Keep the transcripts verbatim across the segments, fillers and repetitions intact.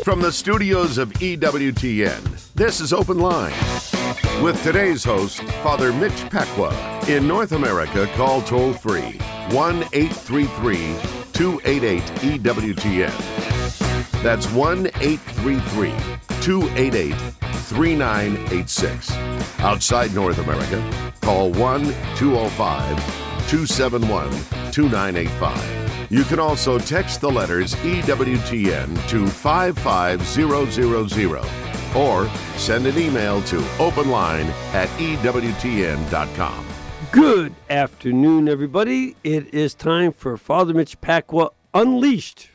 From the studios of E W T N, this is Open Line. With today's host, Father Mitch Pacwa. In North America, call toll-free one eight three three, two eight eight, E W T N. That's one eight three three, two eight eight, three nine eight six. Outside North America, call one two oh five, two seven one, two nine eight five. You can also text the letters E W T N to five five zero zero zero or send an email to openline at E W T N dot com. Good afternoon, everybody. It is time for Father Mitch Pacwa Unleashed.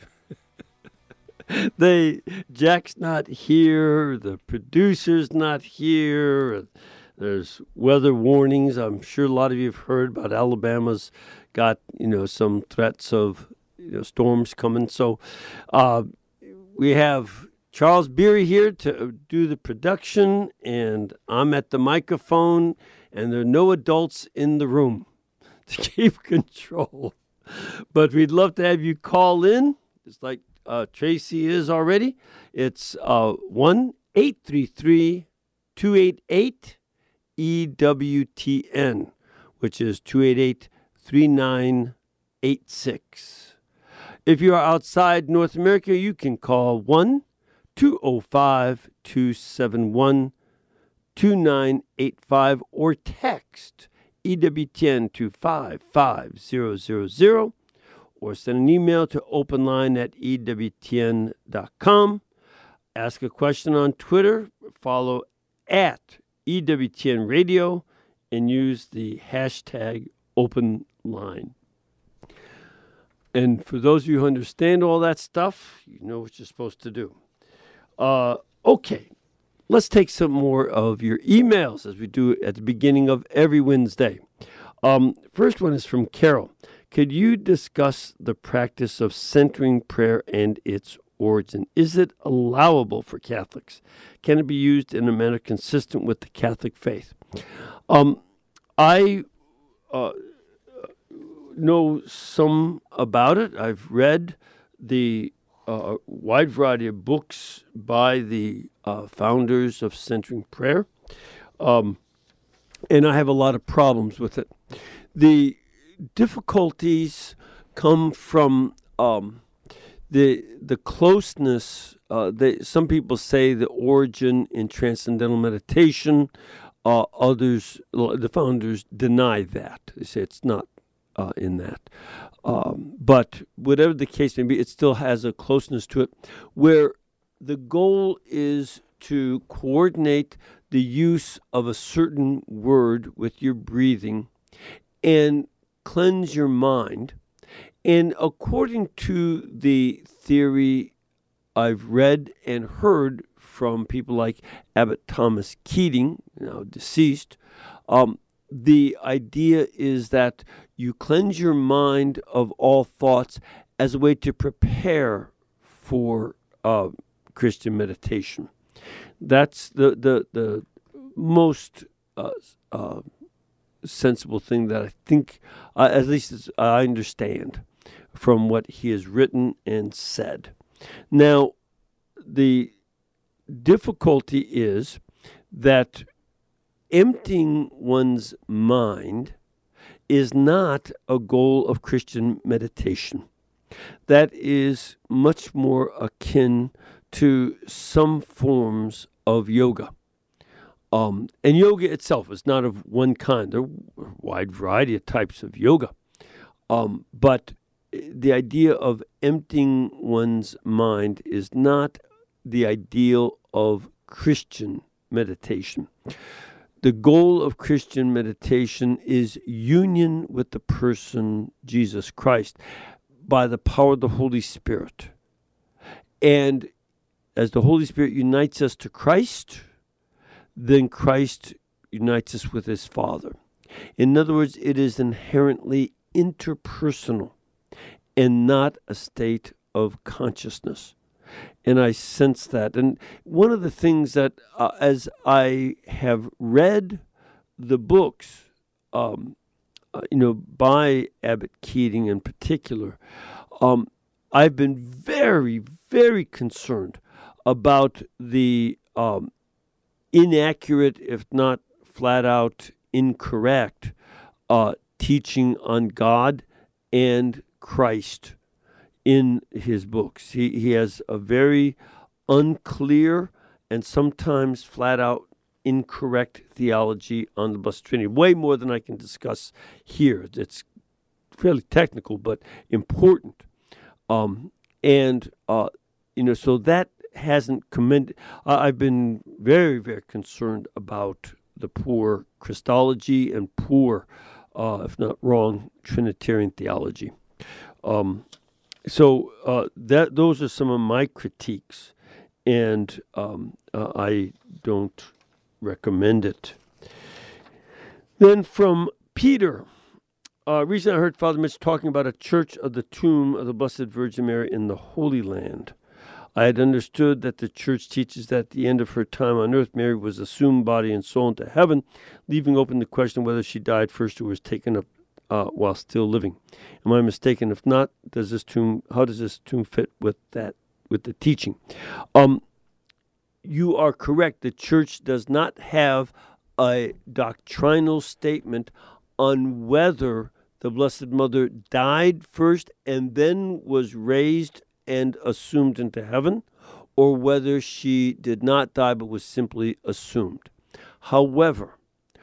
they, Jack's not here. The producer's not here. There's weather warnings. I'm sure a lot of you have heard about Alabama's got, you know, some threats of, you know, storms coming. So uh, we have Charles Beery here to do the production, and I'm at the microphone, and there are no adults in the room to keep control. But we'd love to have you call in, just like uh, Tracy is already. It's uh, one eight three three, two eight eight, E W T N, which is two eight eight, three nine eight six. If you are outside North America, you can call one two oh five, two seven one, two nine eight five or text E W T N to five five zero zero zero or send an email to openline at E W T N dot com. Ask a question on Twitter. Follow at E W T N Radio and use the hashtag OpenLine. And for those of you who understand all that stuff, you know what you're supposed to do. Uh, okay, let's take some more of your emails as we do at the beginning of every Wednesday. Um, first one is from Carol. Could you discuss the practice of centering prayer and its origin? Is it allowable for Catholics? Can it be used in a manner consistent with the Catholic faith? Um, I uh, know some about it. I've read the uh, wide variety of books by the uh, founders of centering prayer, um, and I have a lot of problems with it. The difficulties come from um, the the closeness. Uh, they, some people say the origin in transcendental meditation. Uh, others, the founders, deny that. They say it's not uh, in that. Um, but whatever the case may be, it still has a closeness to it, where the goal is to coordinate the use of a certain word with your breathing and cleanse your mind. And according to the theory I've read and heard from people like Abbot Thomas Keating, now deceased, um, the idea is that you cleanse your mind of all thoughts as a way to prepare for uh, Christian meditation. That's the the, the most uh, uh, sensible thing that I think, uh, at least as I understand, from what he has written and said. Now, the difficulty is that emptying one's mind is not a goal of Christian meditation. That is much more akin to some forms of yoga. Um, and yoga itself is not of one kind. There are a wide variety of types of yoga. Um, but the idea of emptying one's mind is not the ideal of Christian meditation. The goal of Christian meditation is union with the person Jesus Christ by the power of the Holy Spirit. And as the Holy Spirit unites us to Christ, then Christ unites us with his Father. In other words, it is inherently interpersonal and not a state of consciousness. And I sense that. And one of the things that, uh, as I have read the books, um, uh, you know, by Abbot Keating in particular, um, I've been very, very concerned about the um, inaccurate, if not flat out incorrect, uh, teaching on God and Christ in his books. He, he has a very unclear and sometimes flat out incorrect theology on the Blessed Trinity, way more than I can discuss here. It's fairly technical, but important. Um, and, uh, you know, so that hasn't commended. Uh, I've been very, very concerned about the poor Christology and poor, uh, if not wrong, Trinitarian theology. Um, so uh, that those are some of my critiques, and um, uh, I don't recommend it. Then from Peter. Uh, recently I heard Father Mitch talking about a church of the tomb of the Blessed Virgin Mary in the Holy Land. I had understood that the church teaches that at the end of her time on earth, Mary was assumed body and soul into heaven, leaving open the question whether she died first or was taken up uh, while still living. Am I mistaken? If not, does this tomb? How does this tomb fit with that, with the teaching? Um, you are correct. The church does not have a doctrinal statement on whether the Blessed Mother died first and then was raised and assumed into heaven, or whether she did not die but was simply assumed. However,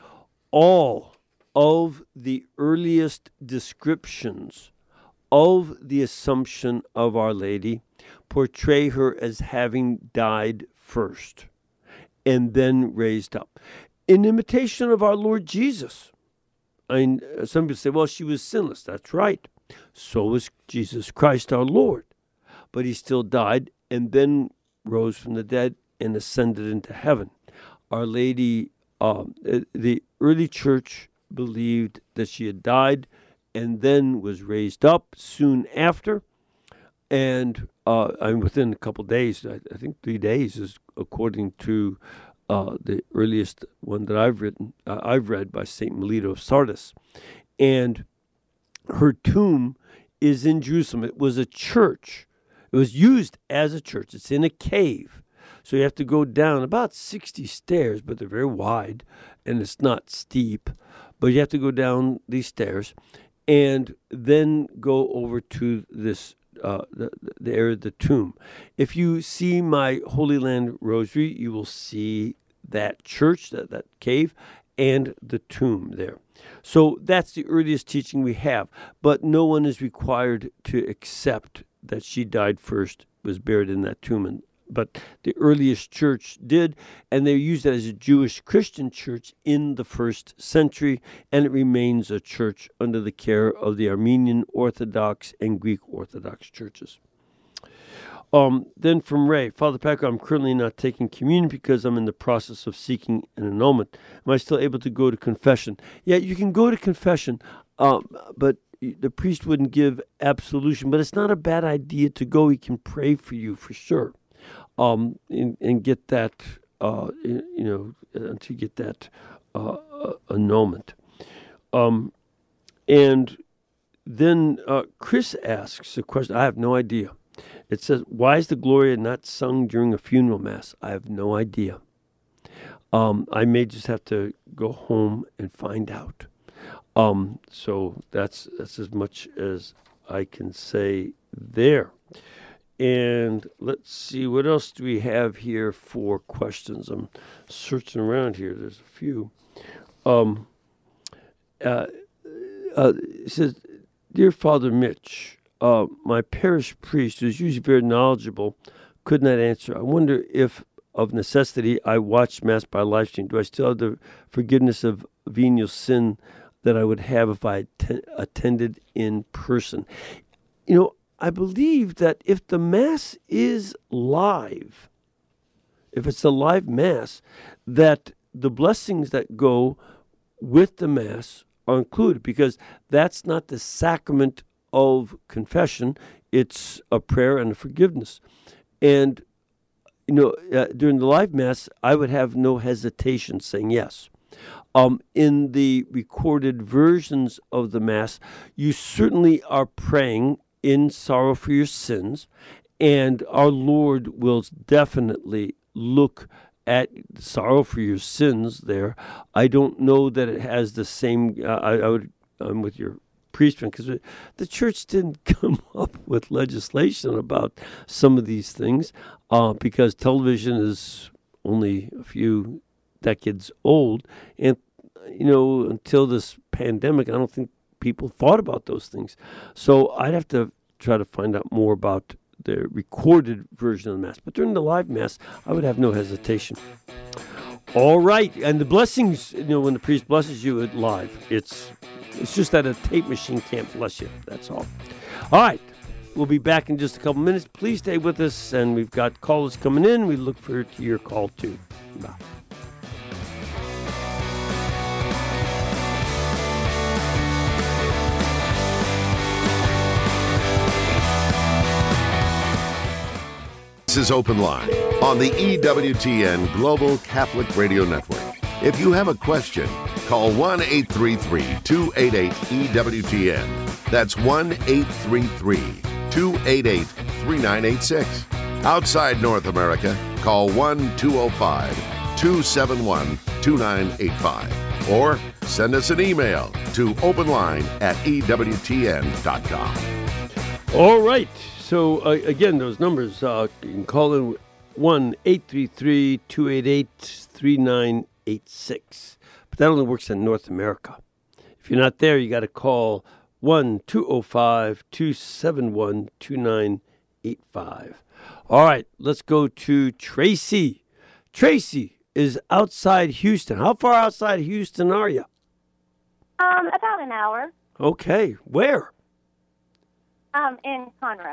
all of the earliest descriptions of the Assumption of Our Lady portray her as having died first and then raised up, in imitation of our Lord Jesus. I mean, some people say, well, she was sinless. That's right. So was Jesus Christ our Lord. But he still died and then rose from the dead and ascended into heaven. Our Lady, um, the early church believed that she had died and then was raised up soon after. And uh, I mean, within a couple of days, I, I think three days is according to Uh, the earliest one that I've written, uh, I've read by Saint Melito of Sardis, and her tomb is in Jerusalem. It was a church. It was used as a church. It's in a cave, so you have to go down about sixty stairs, but they're very wide, and it's not steep. But you have to go down these stairs, and then go over to this Uh, the, the area of the tomb. If you see my Holy Land Rosary, you will see that church, that, that cave, and the tomb there. So that's the earliest teaching we have. But no one is required to accept that she died first, was buried in that tomb. And, but the earliest church did, and they used it as a Jewish Christian church in the first century, and it remains a church under the care of the Armenian Orthodox and Greek Orthodox churches. Um, then from Ray, Father Packer, I'm currently not taking communion because I'm in the process of seeking an annulment. Am I still able to go to confession? Yeah, you can go to confession, um, but the priest wouldn't give absolution. But it's not a bad idea to go. He can pray for you for sure. Um, and, and get that, uh, you know, until you get that uh, annulment. Um, and then uh, Chris asks a question. I have no idea. It says, why is the Gloria not sung during a funeral mass? I have no idea. Um, I may just have to go home and find out. Um, so that's that's as much as I can say there. And let's see, what else do we have here for questions? I'm searching around here. There's a few. Um, uh, uh, it says, Dear Father Mitch, uh, my parish priest, who's usually very knowledgeable, could not answer. I wonder if, of necessity, I watched Mass by live stream. Do I still have the forgiveness of venial sin that I would have if I att- attended in person? You know, I believe that if the Mass is live, if it's a live Mass, that the blessings that go with the Mass are included, because that's not the sacrament of confession. It's a prayer and a forgiveness. And, you know, uh, during the live Mass, I would have no hesitation saying yes. Um, in the recorded versions of the Mass, you certainly are praying in sorrow for your sins, And our Lord will definitely look at sorrow for your sins there. I don't know that it has the same, uh, I, I would, I'm with your priest friend, because the church didn't come up with legislation about some of these things, uh, because television is only a few decades old. And, you know, until this pandemic, I don't think people thought about those things. So I'd have to try to find out more about the recorded version of the Mass. But during the live Mass, I would have no hesitation. All right. And the blessings, you know, when the priest blesses you at live, it's it's just that a tape machine can't bless you. That's all. All right. We'll be back in just a couple minutes. Please stay with us. And we've got callers coming in. We look forward to your call, too. Bye. This is Open Line on the E W T N Global Catholic Radio Network. If you have a question, call one eight three three, two eight eight, E W T N. That's one eight three three, two eight eight, three nine eight six. Outside North America, call one two zero five, two seven one, two nine eight five. Or send us an email to openline at E W T N dot com. All right. So, uh, again, those numbers, uh, you can call in one eight three three, two eight eight, three nine eight six. But that only works in North America. If you're not there, you got to call one two zero five, two seven one, two nine eight five. All right, let's go to Tracy. Tracy is outside Houston. How far outside Houston are you? Um, about an hour. Okay, where? Um, in Conroe.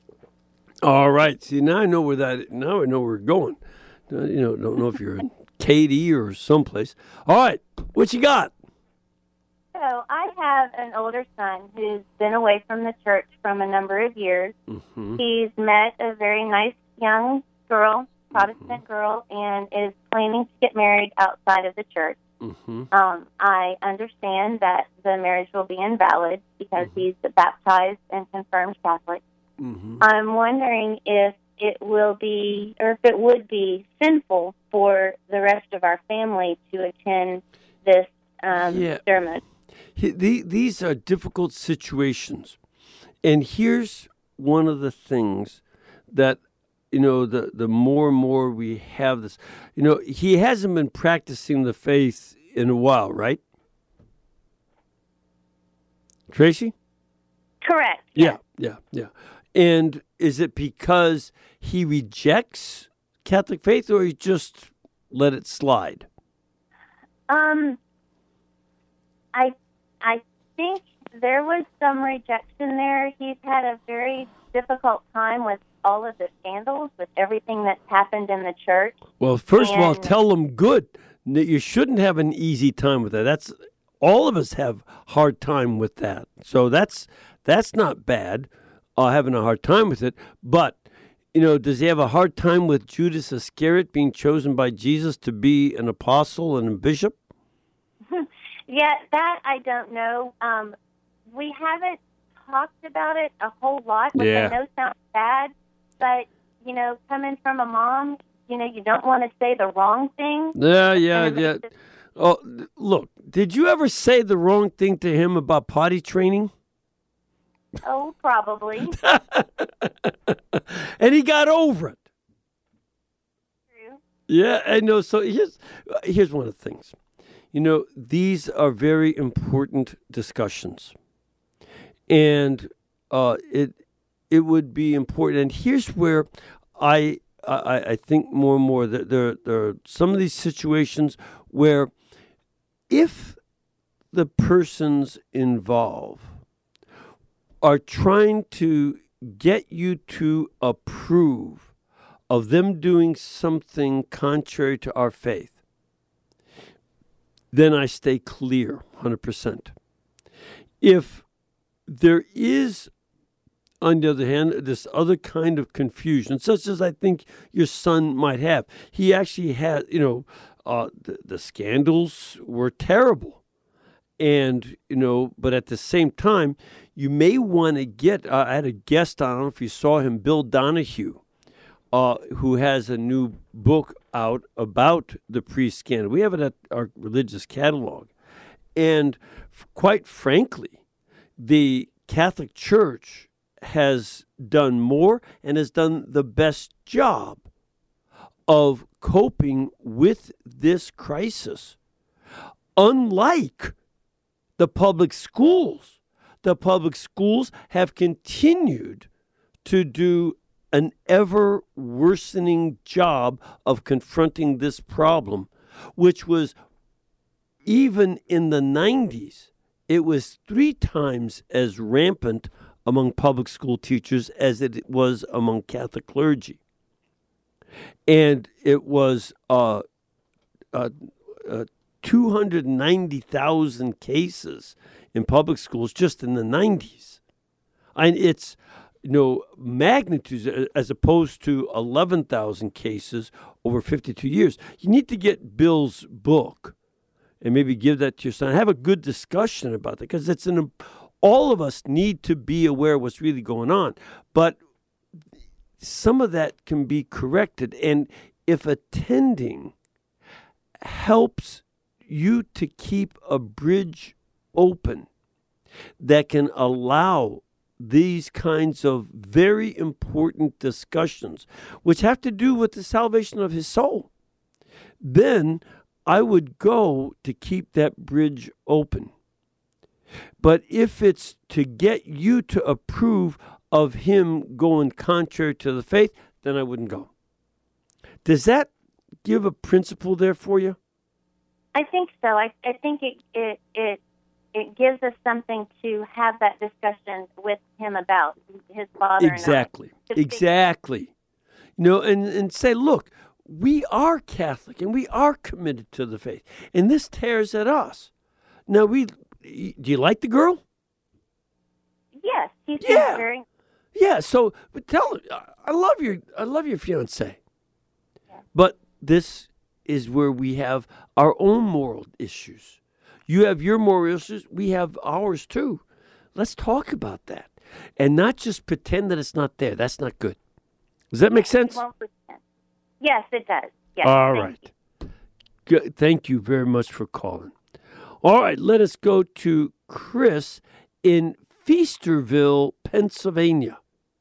All right. See, now I know where that. Now I know where we're going. Uh, you know, don't know if you're in Katy or someplace. All right. What you got? So I have an older son who's been away from the church from a number of years. Mm-hmm. He's met a very nice young girl, Protestant mm-hmm. girl, and is planning to get married outside of the church. Mm-hmm. Um, I understand that the marriage will be invalid because mm-hmm. he's a baptized and confirmed Catholic. Mm-hmm. I'm wondering if it will be, or if it would be sinful for the rest of our family to attend this um, yeah. ceremony. He, the, these are difficult situations. And here's one of the things that, you know, the, the more and more we have this, you know, he hasn't been practicing the faith in a while, right? Tracy? Correct. Yeah, yeah, yeah. And is it because he rejects Catholic faith, or he just let it slide? Um, I I think there was some rejection there. He's had a very difficult time with all of the scandals, with everything that's happened in the church. Well, first and, of all, tell him good. You shouldn't have an easy time with that. That's all of us have hard time with that. So that's that's not bad. Uh, having a hard time with it, but you know, does he have a hard time with Judas Iscariot being chosen by Jesus to be an apostle and a bishop? Yeah, that I don't know. Um, we haven't talked about it a whole lot, which yeah. I know sounds bad, but you know, coming from a mom, you know, you don't want to say the wrong thing. Yeah, yeah, yeah. Just... Oh, look, did you ever say the wrong thing to him about potty training? Oh, probably. And he got over it. True. Yeah, I know. So here's here's one of the things. You know, these are very important discussions, and uh, it it would be important. And here's where I I, I think more and more that there there are some of these situations where if the persons involved are trying to get you to approve of them doing something contrary to our faith, then I stay clear one hundred percent. If there is, on the other hand, this other kind of confusion, such as I think your son might have, he actually had, you know, uh, the, the scandals were terrible. and, you know, but at the same time, you may want to get, uh, I had a guest on, I don't know if you saw him, Bill Donahue, uh, who has a new book out about the priest scandal. We have it at our religious catalog. And f- quite frankly, the Catholic Church has done more and has done the best job of coping with this crisis. Unlike the public schools, the public schools have continued to do an ever worsening job of confronting this problem, which was, even in the nineties, it was three times as rampant among public school teachers as it was among Catholic clergy. And it was uh, uh, uh, two hundred ninety thousand cases in public schools just in the nineties. And it's, you know, magnitudes as opposed to eleven thousand cases over fifty-two years. You need to get Bill's book and maybe give that to your son. Have a good discussion about that, because it's an, all of us need to be aware of what's really going on. But some of that can be corrected. And if attending helps you to keep a bridge open that can allow these kinds of very important discussions, which have to do with the salvation of his soul, then I would go to keep that bridge open. But if it's to get you to approve of him going contrary to the faith, then I wouldn't go. Does that give a principle there for you? I think so. I, I think it, it it it gives us something to have that discussion with him about, his father exactly. and I. Exactly. You know, and, and say, look, we are Catholic and we are committed to the faith, and this tears at us. Now, we do you like the girl? Yes, he's yeah. very. Yeah. So, but tell her, I love your, I love your fiance, yeah. But this is where we have our own moral issues. You have your moral issues. We have ours too. Let's talk about that, and not just pretend that it's not there. That's not good. Does that make sense? one percent. Yes, it does. Yes. All right. Good. Thank you very much for calling. All right, let us go to Chris in Feasterville, Pennsylvania.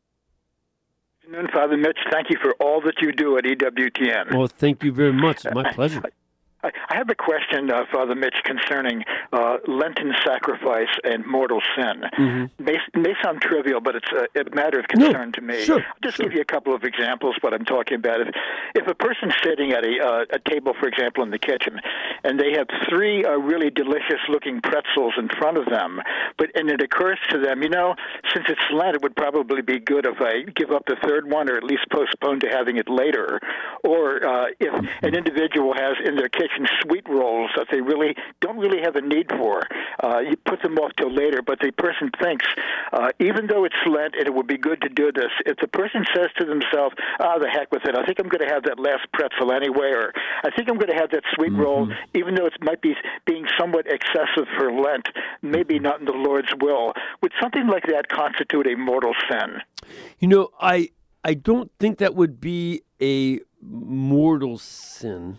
Good afternoon, Father Mitch. Thank you for all that you do at E W T N. Well, thank you very much. It's my pleasure. I, I have a question, uh, Father Mitch, concerning uh, Lenten sacrifice and mortal sin. Mm-hmm. May, may sound trivial, but it's a, a matter of concern no, to me. Sure, I'll just sure. give you a couple of examples what I'm talking about. If, if a person's sitting at a, uh, a table, for example, in the kitchen, and they have three uh, really delicious-looking pretzels in front of them, but and it occurs to them, you know, since it's Lent, it would probably be good if I give up the third one, or at least postpone to having it later. Or uh, if an individual has in their kitchen sweet rolls that they really don't really have a need for, uh, you put them off till later, but the person thinks, uh, even though it's Lent and it would be good to do this, if the person says to themselves, ah, the heck with it, I think I'm going to have that last pretzel anyway, or I think I'm going to have that sweet mm-hmm. roll, even though it might be being somewhat excessive for Lent, maybe not in the Lord's will, would something like that constitute a mortal sin? You know, I I don't think that would be a mortal sin.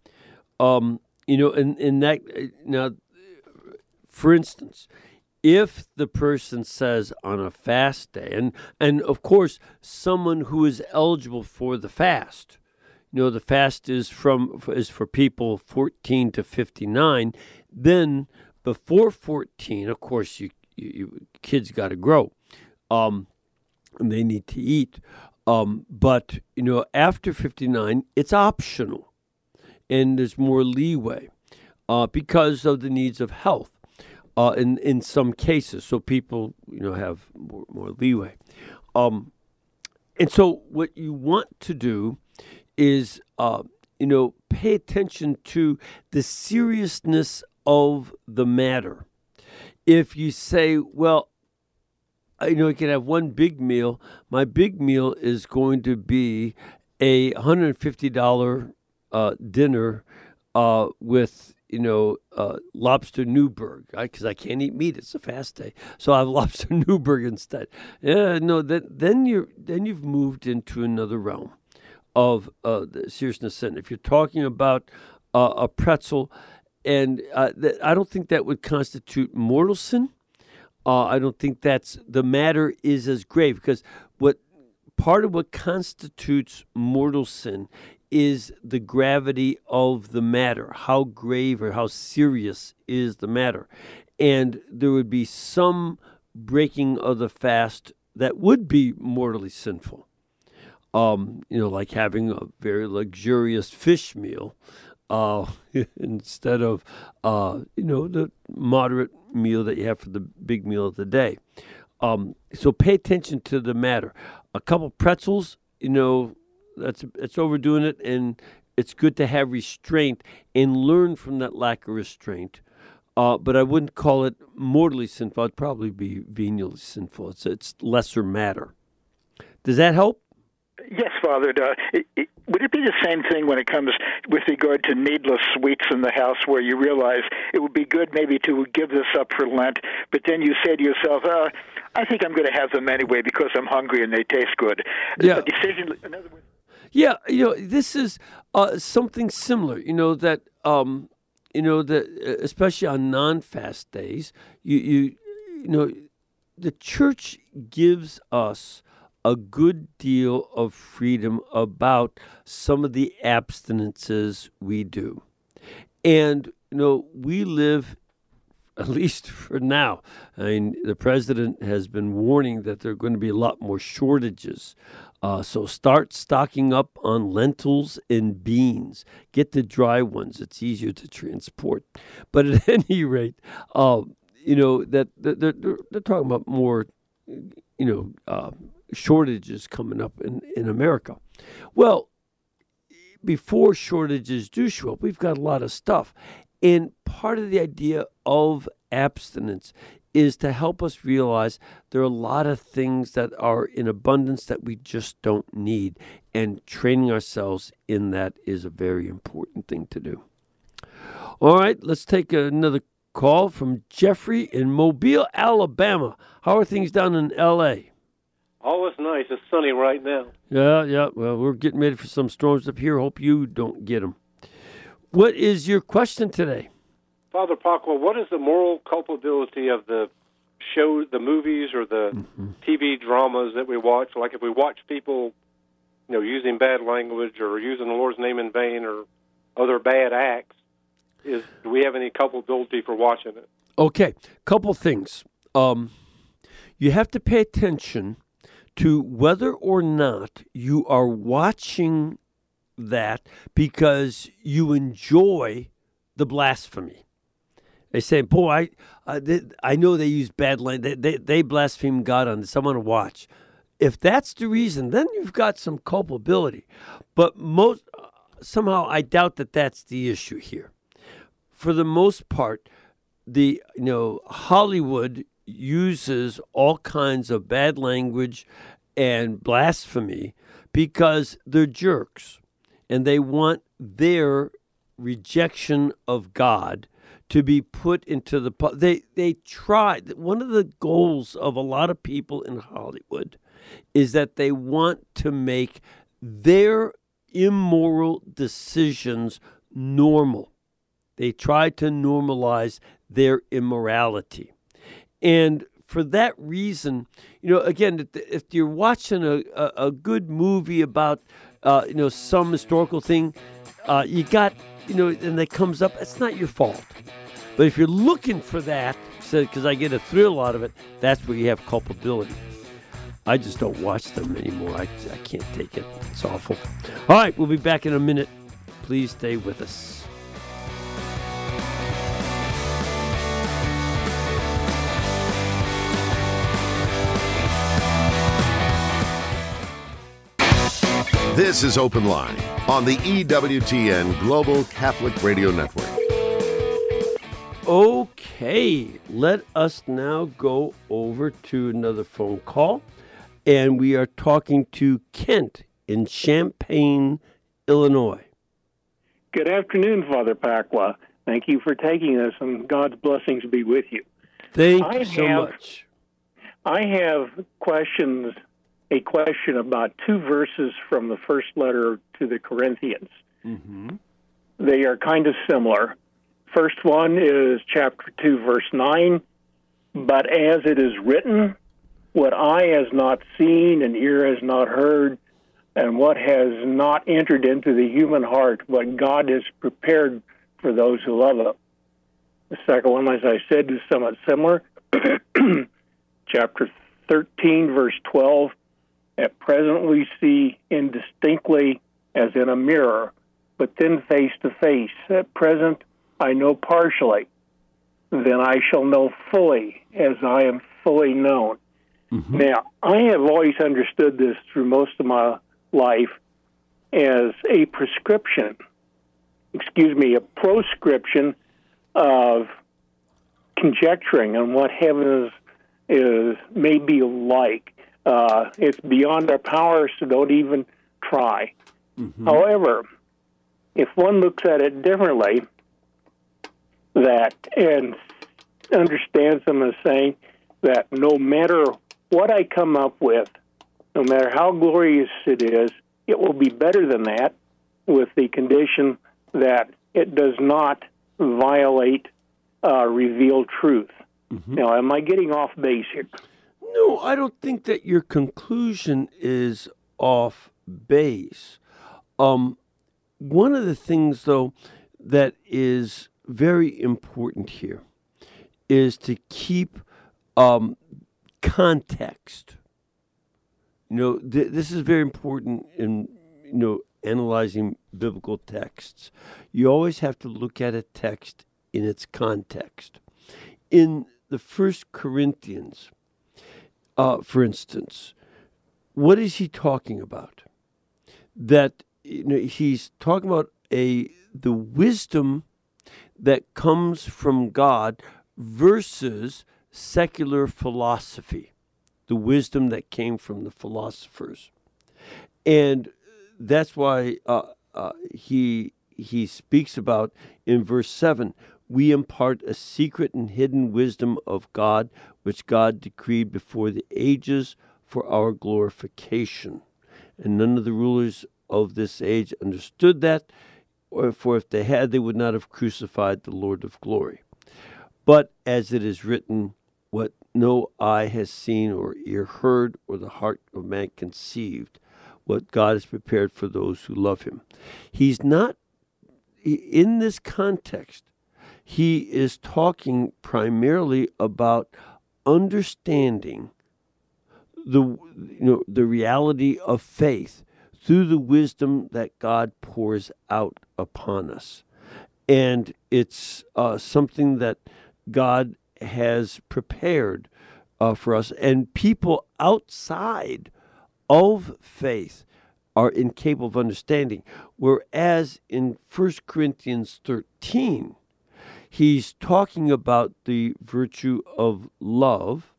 Um, you know, in, in that, now, for instance, if the person says on a fast day, and, and of course, someone who is eligible for the fast, you know, the fast is from is for people fourteen to fifty-nine, then before fourteen, of course, you, you, you kids got to grow, um, and they need to eat. Um, but, you know, after fifty-nine, it's optional, and there's more leeway uh, because of the needs of health uh, in, in some cases. So people, you know, have more, more leeway. Um, and so what you want to do is, uh, you know, pay attention to the seriousness of the matter. If you say, well, you know, you can have one big meal. My big meal is going to be a one hundred fifty dollars uh, dinner uh, with, you know, uh, lobster Newburg, because I, I can't eat meat. It's a fast day, so I have lobster Newburg instead. Yeah, no, then then you're then you've moved into another realm of uh, the seriousness sin. If you're talking about uh, a pretzel, and uh, th- I don't think that would constitute mortal sin. Uh, I don't think that's the matter is as grave, because what part of what constitutes mortal sin is the gravity of the matter. How grave or how serious is the matter? And there would be some breaking of the fast that would be mortally sinful. Um, you know, like having a very luxurious fish meal uh, instead of, uh, you know, the moderate meal that you have for the big meal of the day. Um, so pay attention to the matter. A couple pretzels, you know, that's it's overdoing it, and it's good to have restraint and learn from that lack of restraint. Uh, but I wouldn't call it mortally sinful. It'd probably be venially sinful. It's it's lesser matter. Does that help? Yes, Father. Uh, it, it, would it be the same thing when it comes with regard to needless sweets in the house, where you realize it would be good maybe to give this up for Lent, but then you say to yourself, uh, I think I'm going to have them anyway because I'm hungry and they taste good. Yeah. A decision, in other words, Yeah, you know, this is uh, something similar, you know, that, um, you know, that especially on non-fast days, you, you, you know, the church gives us a good deal of freedom about some of the abstinences we do. And, you know, we live, at least for now, I mean, the president has been warning that there are going to be a lot more shortages. Uh, so start stocking up on lentils and beans. Get the dry ones. It's easier to transport. But at any rate, uh, you know, that they're, they're, they're talking about more, you know, uh, shortages coming up in, in America. Well, before shortages do show up, we've got a lot of stuff. And part of the idea of abstinence is to help us realize there are a lot of things that are in abundance that we just don't need. And training ourselves in that is a very important thing to do. All right, let's take another call from Jeffrey in Mobile, Alabama. How are things down in L A? Oh, it's nice. It's sunny right now. Yeah, yeah. Well, we're getting ready for some storms up here. Hope you don't get them. What is your question today? Father Pacwa, what is the moral culpability of the shows, the movies, or the mm-hmm. T V dramas that we watch? Like if we watch people, you know, using bad language or using the Lord's name in vain or other bad acts, is do we have any culpability for watching it? Okay, couple things. Um, you have to pay attention to whether or not you are watching that because you enjoy the blasphemy. They say, boy, I, uh, they, I know they use bad language. They, they, they blaspheme God on this. I want to watch. If that's the reason, then you've got some culpability. But most uh, somehow I doubt that that's the issue here. For the most part, the you know Hollywood uses all kinds of bad language and blasphemy because they're jerks and they want their rejection of God to be put into the they they try. One of the goals of a lot of people in Hollywood is that they want to make their immoral decisions normal. They try to normalize their immorality. And for that reason, you know, again, if you're watching a, a, a good movie about, uh, you know, some historical thing, uh, you got, you know, and that comes up, it's not your fault. But if you're looking for that, because I get a thrill out of it, that's where you have culpability. I just don't watch them anymore. I, I can't take it. It's awful. All right, we'll be back in a minute. Please stay with us. This is Open Line on the E W T N Global Catholic Radio Network. Okay, let us now go over to another phone call. And we are talking to Kent in Champaign, Illinois. Good afternoon, Father Pacwa. Thank you for taking this, and God's blessings be with you. Thank I you so have, much. I have questions, a question about two verses from the first letter to the Corinthians. Mm-hmm. They are kind of similar. First one is chapter two, verse nine. But as it is written, what eye has not seen and ear has not heard, and what has not entered into the human heart, what God has prepared for those who love Him. The second one, as I said, is somewhat similar. Chapter thirteen, verse twelve. At present we see indistinctly as in a mirror, but then face to face. At present I know partially. Then I shall know fully as I am fully known. Mm-hmm. Now, I have always understood this through most of my life as a prescription, excuse me, a proscription of conjecturing on what heaven is, is may be like. Uh, it's beyond our power, so don't even try. Mm-hmm. However, if one looks at it differently, that and understands them as saying that no matter what I come up with, no matter how glorious it is, it will be better than that, with the condition that it does not violate uh, revealed truth. Mm-hmm. Now, am I getting off base here? No, I don't think that your conclusion is off base. Um, one of the things, though, that is very important here is to keep um, context. You know, th- this is very important in, you know, analyzing biblical texts. You always have to look at a text in its context. In the First Corinthians, uh, for instance, what is he talking about? That, you know, he's talking about a the wisdom that comes from God versus secular philosophy, the wisdom that came from the philosophers. And that's why uh, uh, he he speaks about in verse seven, we impart a secret and hidden wisdom of God, which God decreed before the ages for our glorification. And none of the rulers of this age understood that, or for if they had, they would not have crucified the Lord of glory. But as it is written, what no eye has seen or ear heard or the heart of man conceived, what God has prepared for those who love Him. He's not, in this context, he is talking primarily about understanding the, you know, the reality of faith through the wisdom that God pours out upon us. And it's uh, something that God has prepared uh, for us. And people outside of faith are incapable of understanding. Whereas in First Corinthians thirteen, he's talking about the virtue of love.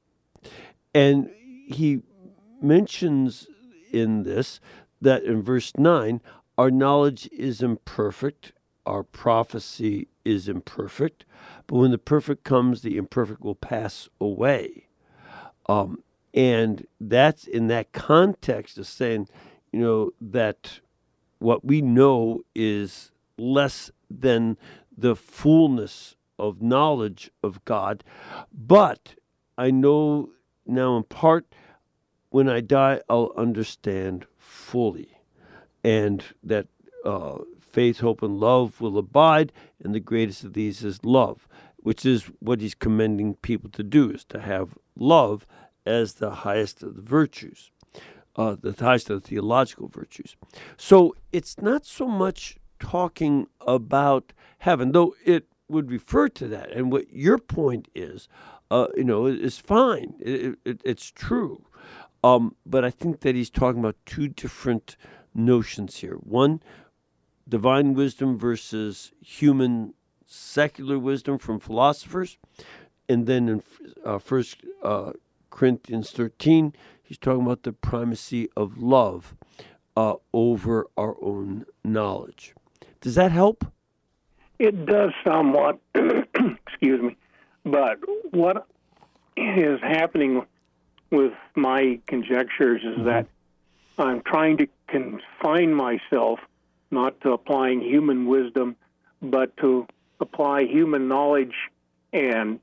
And he mentions in this that in verse nine, our knowledge is imperfect, our prophecy is imperfect, but when the perfect comes, the imperfect will pass away. Um, and that's in that context of saying, you know, that what we know is less than the fullness of knowledge of God. But I know now in part, when I die, I'll understand fully. And that uh, faith, hope, and love will abide, and the greatest of these is love, which is what he's commending people to do, is to have love as the highest of the virtues, uh, the highest of the theological virtues. So it's not so much talking about heaven, though it would refer to that. And what your point is, uh, you know, is fine. It, it, it's true. Um, but I think that he's talking about two different notions here. One, divine wisdom versus human secular wisdom from philosophers. And then in uh, First uh, Corinthians thirteen, he's talking about the primacy of love uh, over our own knowledge. Does that help? It does somewhat, excuse me, but what is happening with my conjectures is mm-hmm. that I'm trying to confine myself not to applying human wisdom, but to apply human knowledge and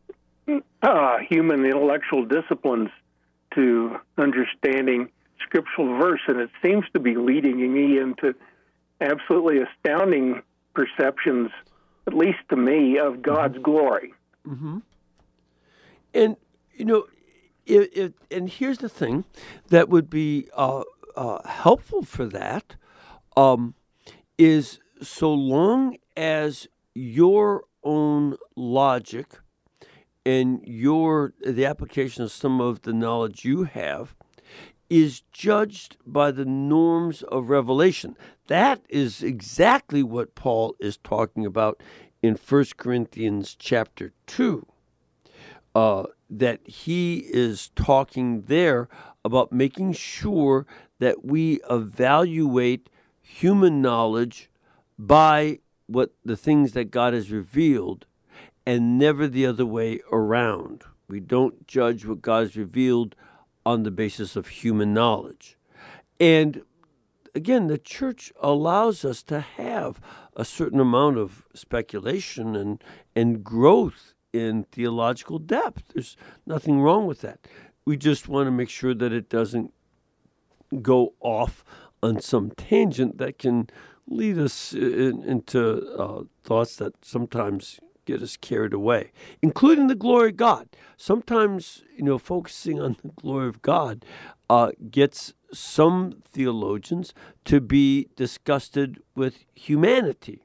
uh, human intellectual disciplines to understanding scriptural verse, and it seems to be leading me into absolutely astounding perceptions, at least to me, of God's mm-hmm. glory. Mm-hmm. And, you know, it, it, and here's the thing that would be uh, uh, helpful for that um, is so long as your own logic and your the application of some of the knowledge you have is judged by the norms of revelation. That is exactly what Paul is talking about in First Corinthians chapter two. Uh, that he is talking there about making sure that we evaluate human knowledge by what the things that God has revealed and never the other way around. We don't judge what God has revealed on the basis of human knowledge. And again, the church allows us to have a certain amount of speculation and, and growth in theological depth. There's nothing wrong with that. We just want to make sure that it doesn't go off on some tangent that can lead us in, into uh, thoughts that sometimes get us carried away, including the glory of God. Sometimes, you know, focusing on the glory of God uh, gets some theologians to be disgusted with humanity.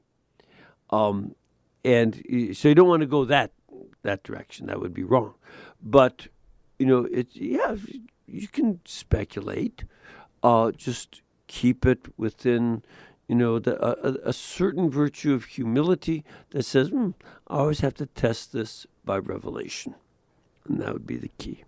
Um, and so you don't want to go that that direction. That would be wrong. But, you know, it yeah, you can speculate. Uh, just keep it within, you know, the, a, a certain virtue of humility that says, hmm, I always have to test this by revelation. And that would be the key.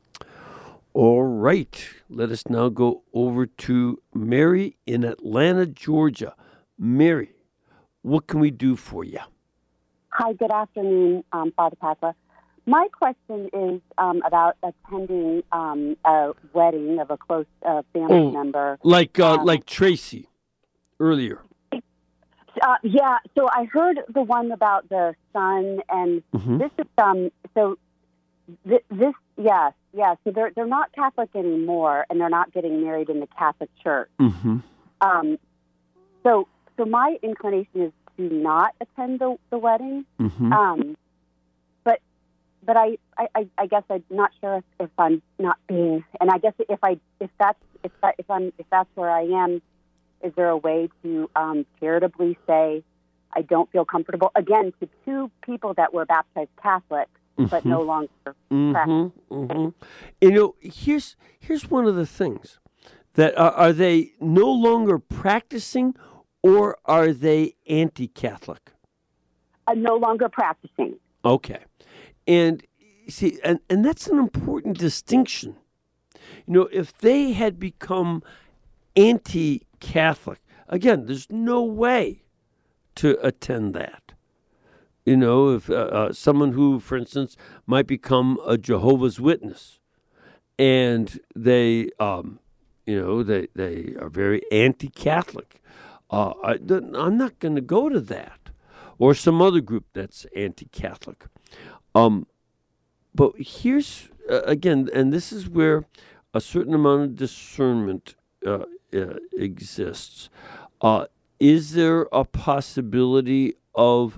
All right. Let us now go over to Mary in Atlanta, Georgia. Mary, what can we do for you? Hi, good afternoon, um, Father Pacwa. My question is um, about attending um, a wedding of a close uh, family oh, member. Like uh, um, like Tracy earlier. Uh, yeah, so I heard the one about the son, and mm-hmm. this is um. So th- this, yes, yeah. So they're they're not Catholic anymore, and they're not getting married in the Catholic Church. Mm-hmm. Um. So so my inclination is to not attend the, the wedding. Mm-hmm. Um. But but I, I, I guess I'm not sure if, if I'm not being, and I guess if I if that's if that, if I'm if that's where I am. Is there a way to um, charitably say, I don't feel comfortable? Again, to two people that were baptized Catholics, mm-hmm. but no longer mm-hmm. practice. Mm-hmm. You know, here's here's one of the things that are, are they no longer practicing, or are they anti-Catholic? Uh, no longer practicing. Okay, and see, and, and that's an important distinction. You know, if they had become anti-Catholic, again, there's no way to attend that. You know, if uh, uh, someone who, for instance, might become a Jehovah's Witness, and they, um, you know, they they are very anti-Catholic, uh, I, I'm not going to go to that, or some other group that's anti-Catholic. Um, but here's uh, again, and this is where a certain amount of discernment Uh, uh, exists. Uh, is there a possibility of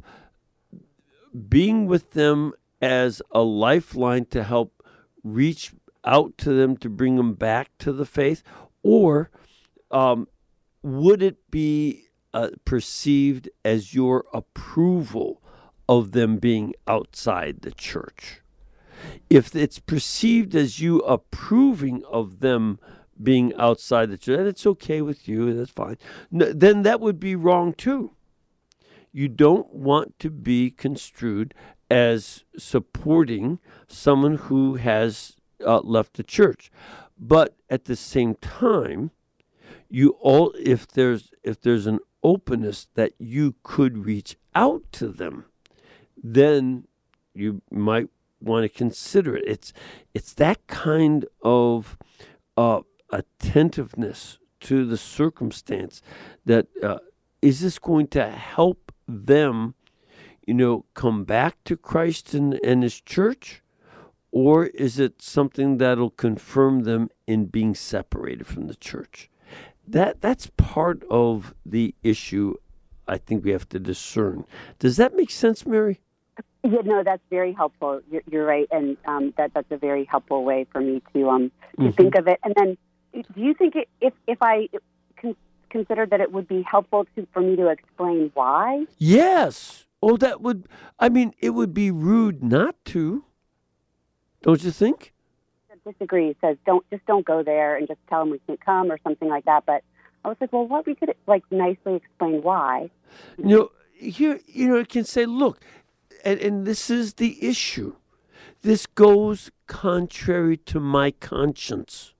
being with them as a lifeline to help reach out to them to bring them back to the faith? Or um, would it be uh, perceived as your approval of them being outside the church? If it's perceived as you approving of them being outside the church, and it's okay with you, that's fine, no, then that would be wrong too. You don't want to be construed as supporting someone who has uh, left the church. But at the same time, you all if there's if there's an openness that you could reach out to them, then you might want to consider it. It's it's that kind of uh, attentiveness to the circumstance that uh, is this going to help them, you know, come back to Christ and, and His church, or is it something that'll confirm them in being separated from the church? That that's part of the issue. I think we have to discern. Does that make sense, Mary? Yeah, no, that's very helpful. You're, you're right, and um, that that's a very helpful way for me to um to Mm-hmm. think of it. And then, do you think it, if if I con- considered that it would be helpful to for me to explain why? Yes. Oh, that would. I mean, it would be rude not to. Don't you think? Disagree. Says don't just don't go there and just tell them we can't come or something like that. But I was like, well, what we could like nicely explain why. You know, here, you know, it can say, look, and, and this is the issue. This goes contrary to my conscience.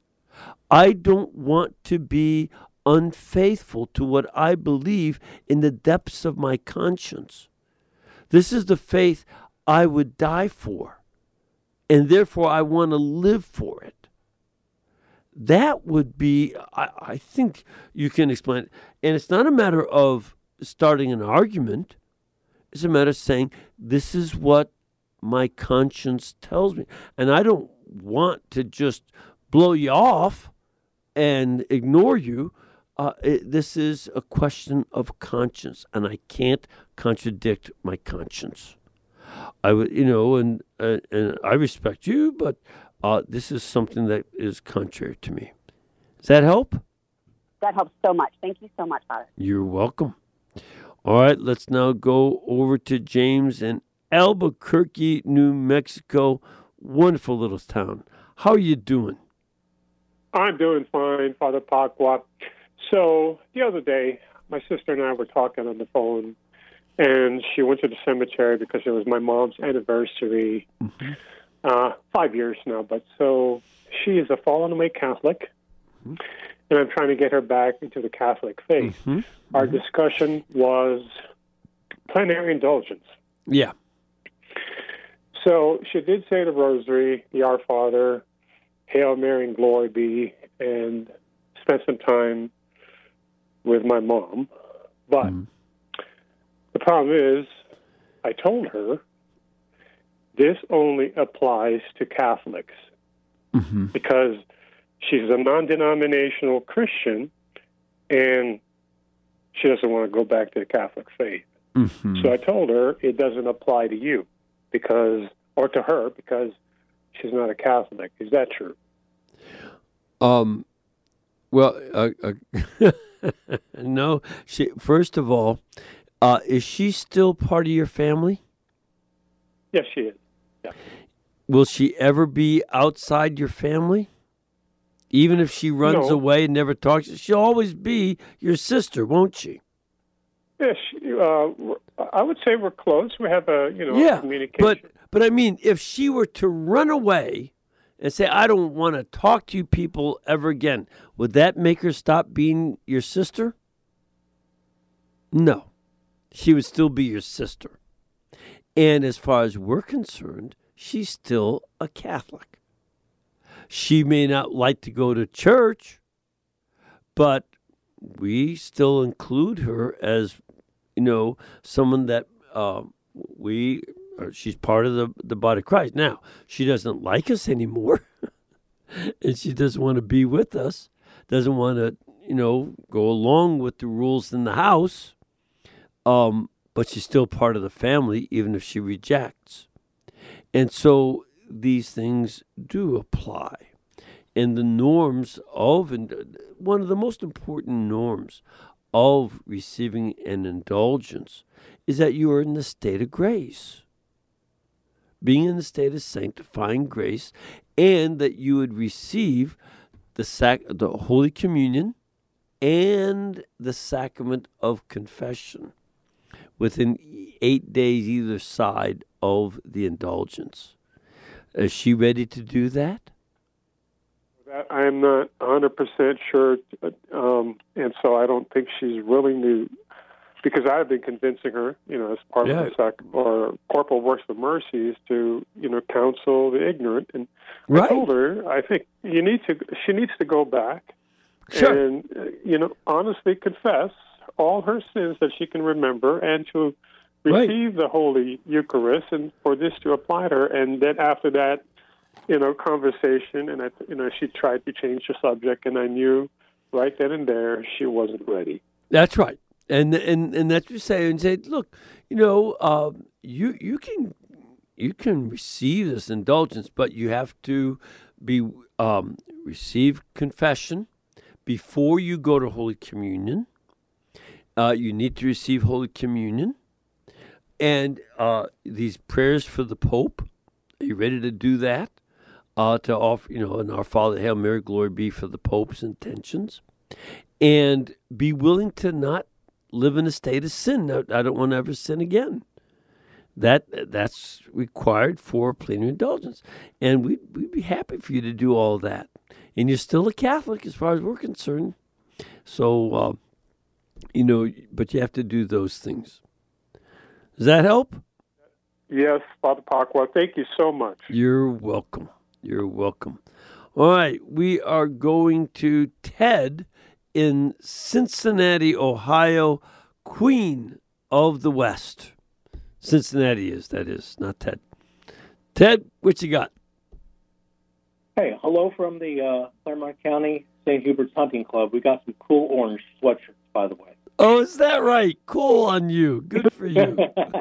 I don't want to be unfaithful to what I believe in the depths of my conscience. This is the faith I would die for, and therefore I want to live for it. That would be, I, I think you can explain it. And it's not a matter of starting an argument. It's a matter of saying, this is what my conscience tells me. And I don't want to just blow you off and ignore you. Uh, it, this is a question of conscience, and I can't contradict my conscience. I would, you know, and uh, and I respect you, but uh, this is something that is contrary to me. Does that help? That helps so much. Thank you so much, Father. You're welcome. All right, let's now go over to James in Albuquerque, New Mexico. Wonderful little town. How are you doing? I'm doing fine, Father Pacwa. So the other day, my sister and I were talking on the phone, and she went to the cemetery because it was my mom's anniversary, mm-hmm. uh, five years now. But so she is a fallen away Catholic, mm-hmm. and I'm trying to get her back into the Catholic faith. Mm-hmm. Our mm-hmm. discussion was plenary indulgence. Yeah. So she did say the Rosary, the Our Father, Hail Mary and Glory Be, and spent some time with my mom. But mm. the problem is, I told her this only applies to Catholics mm-hmm. because she's a non-denominational Christian and she doesn't want to go back to the Catholic faith. Mm-hmm. So I told her it doesn't apply to you because, or to her because she's not a Catholic. Is that true? Um. Well, uh, uh, no. She, first of all, uh, is she still part of your family? Yes, she is. Yeah. Will she ever be outside your family? Even if she runs no. away and never talks, she'll always be your sister, won't she? Yes, uh, I would say we're close. We have a you know yeah, communication. But but I mean, if she were to run away and say, I don't want to talk to you people ever again, would that make her stop being your sister? No. She would still be your sister. And as far as we're concerned, she's still a Catholic. She may not like to go to church, but we still include her as, you know, someone that uh, we... she's part of the, the body of Christ. Now, she doesn't like us anymore, and she doesn't want to be with us, doesn't want to, you know, go along with the rules in the house, um, but she's still part of the family, even if she rejects. And so these things do apply. And the norms of, and one of the most important norms of receiving an indulgence is that you are in the state of grace. Being in the state of sanctifying grace, and that you would receive the sac- the Holy Communion and the sacrament of confession within eight days either side of the indulgence. Is she ready to do that? That I am not one hundred percent sure, um, and so I don't think she's willing to, because I've been convincing her, you know, as part Yeah. of the sac- or corporal works of mercies to, you know, counsel the ignorant. And Right. I told her, I think you need to, she needs to go back Sure. and, uh, you know, honestly confess all her sins that she can remember and to Right. receive the Holy Eucharist and for this to apply to her. And then after that, you know, conversation, and I, you know, she tried to change the subject, and I knew right then and there she wasn't ready. That's right, and and and that's what you say. And say, look, you know, uh, you you can you can receive this indulgence, but you have to be um, receive confession before you go to Holy Communion. Uh, you need to receive Holy Communion, and uh, these prayers for the Pope. Are you ready to do that? Uh, to offer, you know, and Our Father, Hail Mary, glory be for the Pope's intentions, and be willing to not live in a state of sin. Now, I don't want to ever sin again. That that's required for plenary indulgence, and we'd, we'd be happy for you to do all that. And you're still a Catholic, as far as we're concerned. So, uh, you know, but you have to do those things. Does that help? Yes, Father Pacwa, thank you so much. You're welcome. You're welcome. All right, we are going to Ted in Cincinnati, Ohio, Queen of the West. Cincinnati is, that is, not Ted. Ted, what you got? Hey, hello from the uh, Claremont County Saint Hubert's Hunting Club. We got some cool orange sweatshirts, by the way. Oh, is that right? Cool on you. Good for you.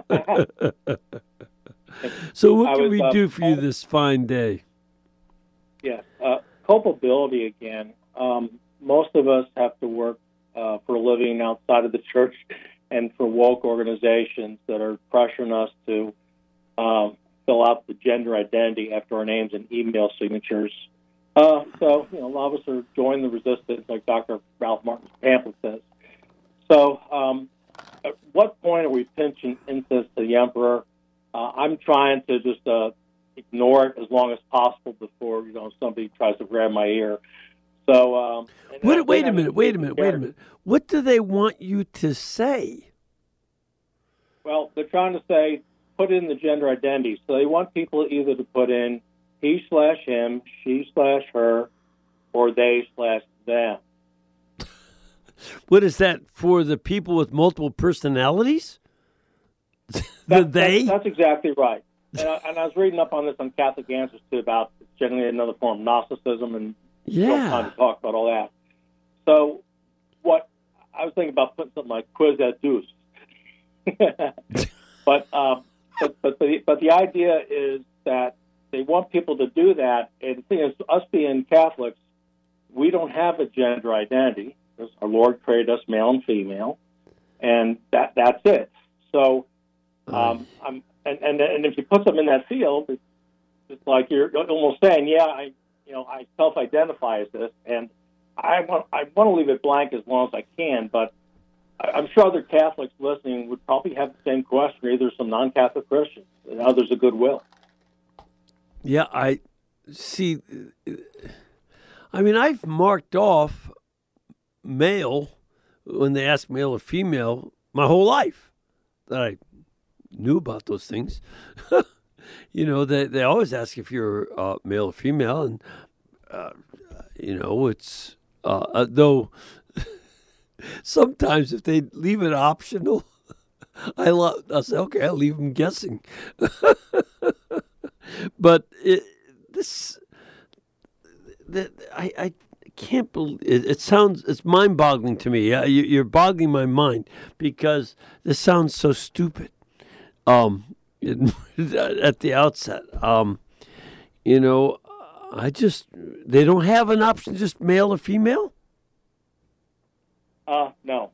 So what I can was, we uh, do for you this fine day? Yeah, uh, culpability again. Um, most of us have to work uh, for a living outside of the church and for woke organizations that are pressuring us to um, fill out the gender identity after our names and email signatures. Uh, so, you know, a lot of us are joining the resistance, like Doctor Ralph Martin's pamphlet says. So, um, at what point are we pinching incense to the emperor? Uh, I'm trying to just uh, ignore it as long as possible before, you know, somebody tries to grab my ear. So, um, Wait, wait a minute, wait a minute, wait a minute. What do they want you to say? Well, they're trying to say, put in the gender identity. So they want people either to put in he slash him, she slash her, or they slash them. What is that, for the people with multiple personalities? the That, they? That's, that's exactly right. And I, and I was reading up on this on Catholic Answers, too, about generally another form of Gnosticism, and we don't have time to talk about all that. So what I was thinking about putting something like quiz at deuce. but, um, but, but, the, but the idea is that they want people to do that. And the thing is, us being Catholics, we don't have a gender identity. Our Lord created us male and female, and that that's it. So, um, I'm, and, and and if you put them in that field, it's, it's like you're almost saying, yeah, I you know I self-identify as this, and I want I want to leave it blank as long as I can. But I, I'm sure other Catholics listening would probably have the same question. Either some non-Catholic Christians and others of goodwill. Yeah, I see. I mean, I've marked off male when they ask male or female my whole life that I knew about those things. You know, they they always ask if you're uh, male or female, and uh, you know, it's uh, uh, though sometimes if they leave it optional, I love. I'll say, okay, I'll leave them guessing. But it, this, that I, I can't believe it, it. Sounds it's mind-boggling to me. Uh, you, you're boggling my mind because this sounds so stupid. Um, at the outset, um, you know, I just they don't have an option, just male or female. Uh, no.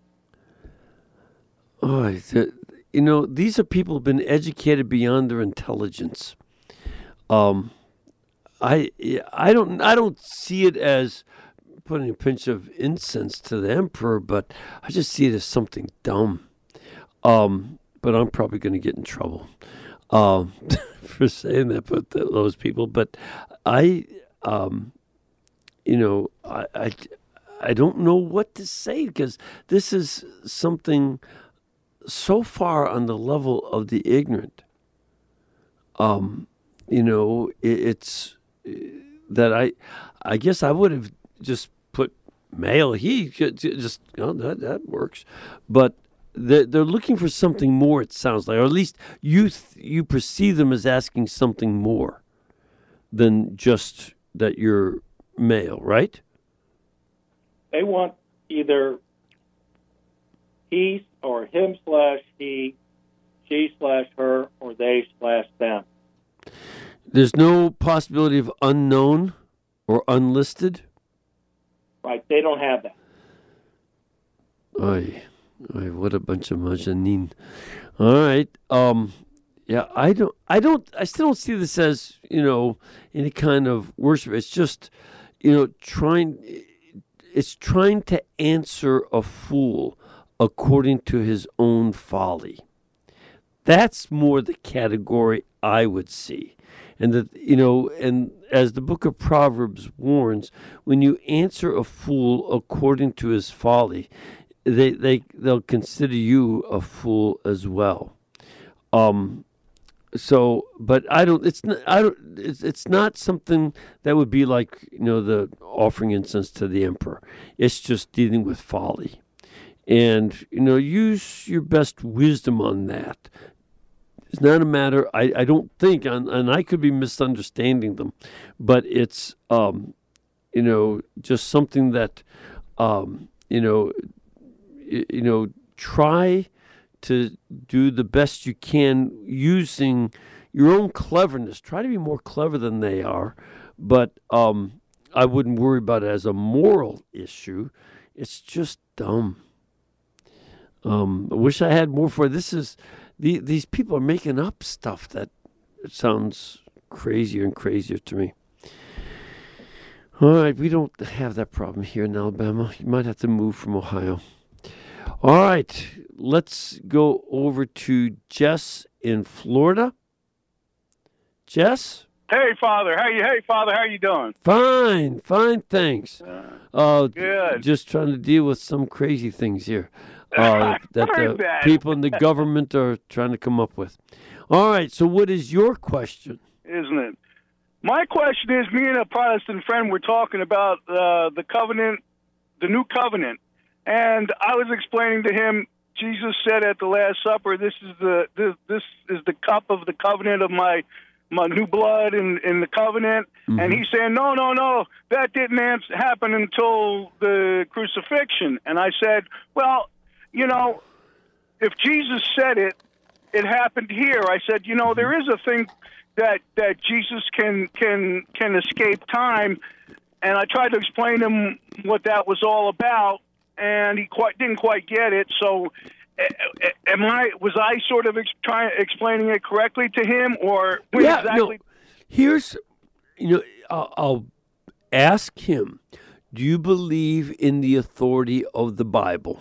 Oh, the, you know, these are people who've been educated beyond their intelligence. Um, I I don't I don't see it as putting a pinch of incense to the emperor, but I just see it as something dumb. Um, but I'm probably going to get in trouble um, for saying that. But those people, but I um, you know, I, I, I don't know what to say because this is something so far on the level of the ignorant. Um, you know, it, it's that I, I guess I would have just put male, he, just, you know, that, that works. But they're, they're looking for something more, it sounds like, or at least you, th- you perceive them as asking something more than just that you're male, right? They want either he or him slash he, she slash her, or they slash them. There's no possibility of unknown or unlisted? Right, they don't have that. Oy, oy, what a bunch of majanin. All right. Um, yeah, I don't, I don't, I still don't see this as, you know, any kind of worship. It's just, you know, trying, it's trying to answer a fool according to his own folly. That's more the category I would see. And that, you know, and as the book of Proverbs warns, when you answer a fool according to his folly, they, they, they'll consider you a fool as well. Um, so, but I don't, it's not, I don't, it's, it's not something that would be like, you know, the offering incense to the emperor. It's just dealing with folly. And, you know, use your best wisdom on that. It's not a matter, I, I don't think, and, and I could be misunderstanding them, but it's, um, you know, just something that, um, you know, you, you know, try to do the best you can using your own cleverness. Try to be more clever than they are, but um, I wouldn't worry about it as a moral issue. It's just dumb. Um, I wish I had more for it. This is... The, these people are making up stuff that sounds crazier and crazier to me. All right, we don't have that problem here in Alabama. You might have to move from Ohio. All right, let's go over to Jess in Florida. Jess? Hey, Father. How you? Hey, Father. How you doing? Fine, fine, thanks. Uh, Good. Just trying to deal with some crazy things here. Uh, that the that. people in the government are trying to come up with. All right, so what is your question? Isn't it? My question is, me and a Protestant friend were talking about uh, the covenant, the new covenant, and I was explaining to him, Jesus said at the Last Supper, "This is the this, this is the cup of the covenant of my my new blood in, in the covenant," mm-hmm. and he's saying, "No, no, no, that didn't answer, happen until the crucifixion." And I said, "Well, you know, if Jesus said it, it happened here." I said, "You know, there is a thing that that Jesus can can can escape time," and I tried to explain to him what that was all about, and he quite didn't quite get it. So, am I was I sort of ex- trying explaining it correctly to him, or yeah, exactly? No. Here's, you know, I'll, I'll ask him: do you believe in the authority of the Bible?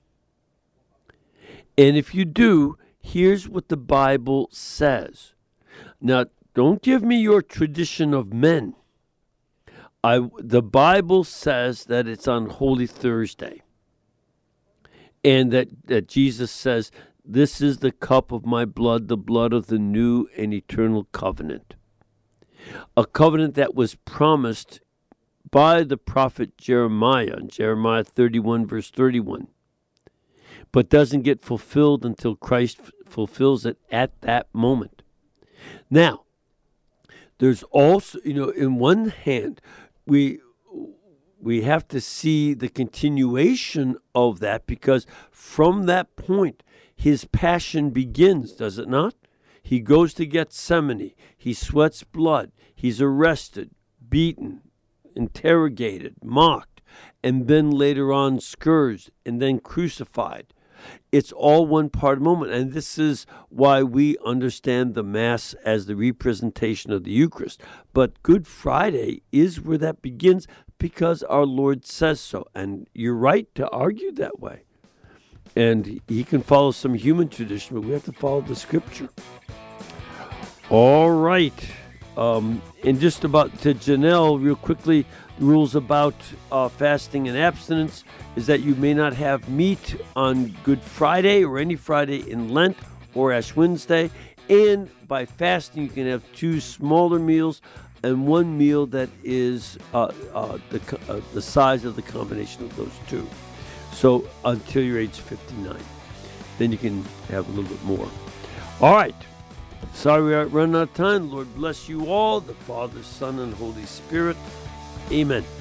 And if you do, here's what the Bible says. Now, don't give me your tradition of men. I, the Bible says that it's on Holy Thursday. And that, that Jesus says, "This is the cup of my blood, the blood of the new and eternal covenant." A covenant that was promised by the prophet Jeremiah, in Jeremiah thirty-one, verse thirty-one. But doesn't get fulfilled until Christ f- fulfills it at that moment. Now, there's also, you know, in one hand, we we have to see the continuation of that, because from that point, his passion begins, does it not? He goes to Gethsemane. He sweats blood. He's arrested, beaten, interrogated, mocked, and then later on scourged, and then crucified. It's all one part moment, and this is why we understand the Mass as the representation of the Eucharist. But Good Friday is where that begins, because our Lord says so, and you're right to argue that way. And he can follow some human tradition, but we have to follow the Scripture. All right. Um, and just about to Janelle, real quickly, the rules about uh, fasting and abstinence is that you may not have meat on Good Friday or any Friday in Lent or Ash Wednesday. And by fasting, you can have two smaller meals and one meal that is uh, uh, the, uh, the size of the combination of those two. So until you're age fifty-nine. Then you can have a little bit more. All right. Sorry we are running out of time. Lord bless you all, the Father, Son, and Holy Spirit. Amen.